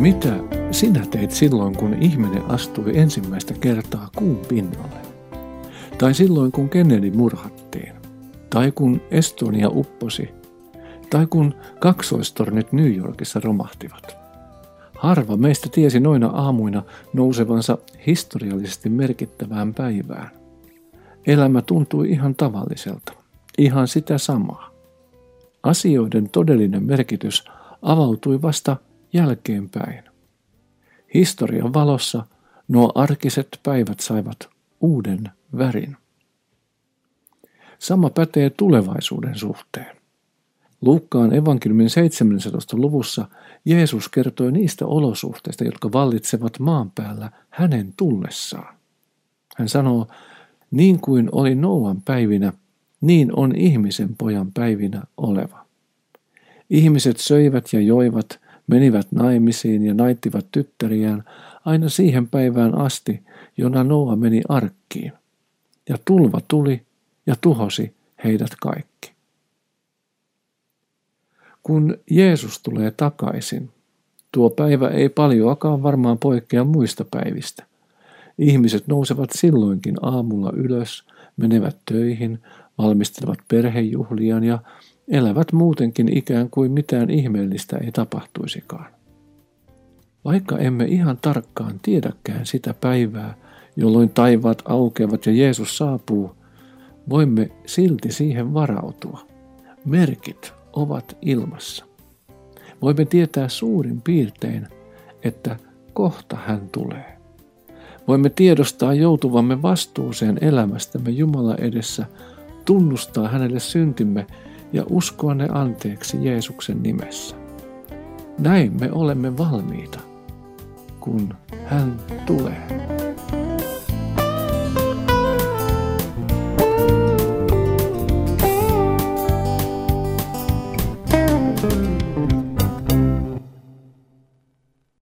Mitä sinä teit silloin, kun ihminen astui ensimmäistä kertaa kuun pinnalle? Tai silloin, kun Kennedy murhattiin? Tai kun Estonia upposi? Tai kun kaksoistornit New Yorkissa romahtivat? Harva meistä tiesi noina aamuina nousevansa historiallisesti merkittävään päivään. Elämä tuntui ihan tavalliselta, ihan sitä samaa. Asioiden todellinen merkitys avautui vasta jälkeenpäin. Historian valossa nuo arkiset päivät saivat uuden värin. Sama pätee tulevaisuuden suhteen. Luukkaan evankeliumin 17. luvussa Jeesus kertoi niistä olosuhteista, jotka vallitsevat maan päällä hänen tullessaan. Hän sanoo, niin kuin oli Nooan päivinä, niin on ihmisen pojan päivinä oleva. Ihmiset söivät ja joivat, menivät naimisiin ja naittivat tyttäriään aina siihen päivään asti, jona Nooa meni arkkiin. Ja tulva tuli ja tuhosi heidät kaikki. Kun Jeesus tulee takaisin, tuo päivä ei paljoakaan varmaan poikkea muista päivistä. Ihmiset nousevat silloinkin aamulla ylös, menevät töihin, valmistelevat perhejuhliaan ja elävät muutenkin ikään kuin mitään ihmeellistä ei tapahtuisikaan. Vaikka emme ihan tarkkaan tiedäkään sitä päivää, jolloin taivaat aukeavat ja Jeesus saapuu, voimme silti siihen varautua. Merkit ovat ilmassa. Voimme tietää suurin piirtein, että kohta hän tulee. Voimme tiedostaa joutuvamme vastuuseen elämästämme Jumalan edessä, tunnustaa hänelle syntimme ja uskoa ne anteeksi Jeesuksen nimessä. Näin me olemme valmiita, kun hän tulee.